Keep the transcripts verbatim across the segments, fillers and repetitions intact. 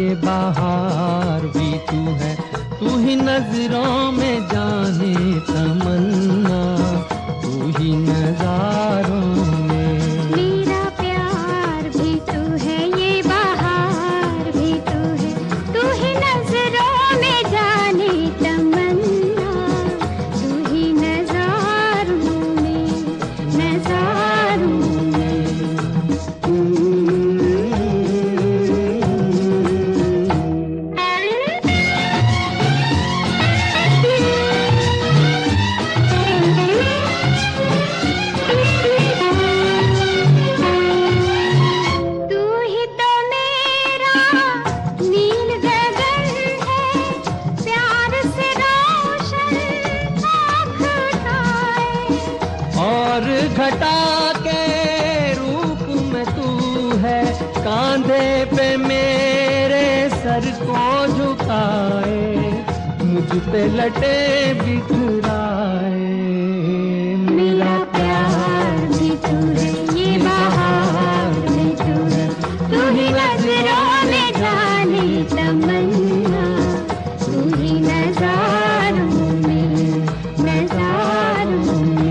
ये बहार भी तू है, तू ही नजरों में जाने तमन्ना, तू ही नजारों में। मेरा प्यार भी तू है, ये बहार भी तू है, तू ही नजरों में जाने तमन्ना, तू ही नजारों में, नजारों में। और घटा के रूप में तू है, कांधे पे मेरे सर को झुकाए, मुझ पे लटे बिखराए। मेरा प्यार भी तू है, ये बहार भी तू है, तू ही नजरों में जाने तमन्ना, तू ही नजारों में, नजारों में।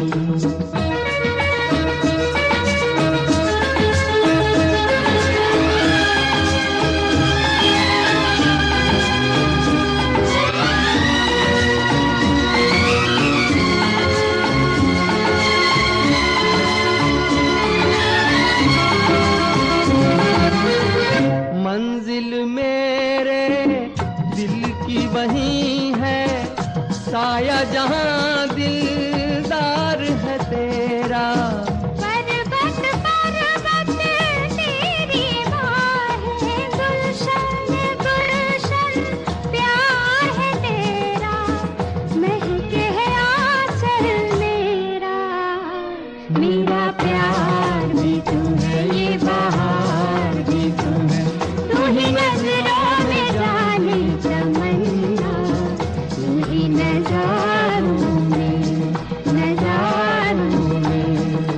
मंजिल मेरे दिल की वही है, साया जहां दिलदार है तेरा। पर्वत पर्वत तेरी बाहें, गुलशन गुलशन प्यार है तेरा, महके है आंचल मेरा। मेरा प्यार भी तू है, ये बहार भी तू है, तू ही नजरों में जाने तमन्ना, तू ही नजारों में, नजारों में।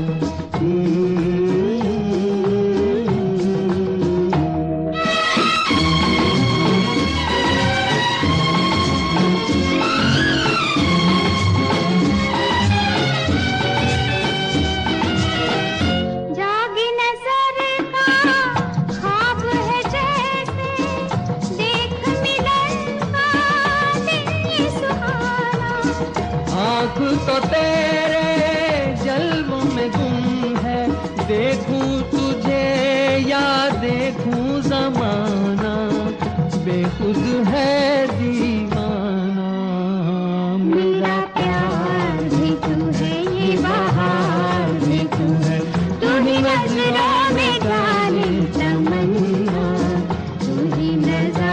जागी नजर का ख्वाब है जैसे, देख मिलन का दिन ये सुहाना। आँख तो तेरे जल्व में गुम है, देखूं तुझे या देखूं जमाना, बेखुद है दीवाना। मेरा प्यार भी तू है, ये बहार भी तू है, तू ही नजरों में जाने तमन्ना, तू ही नजर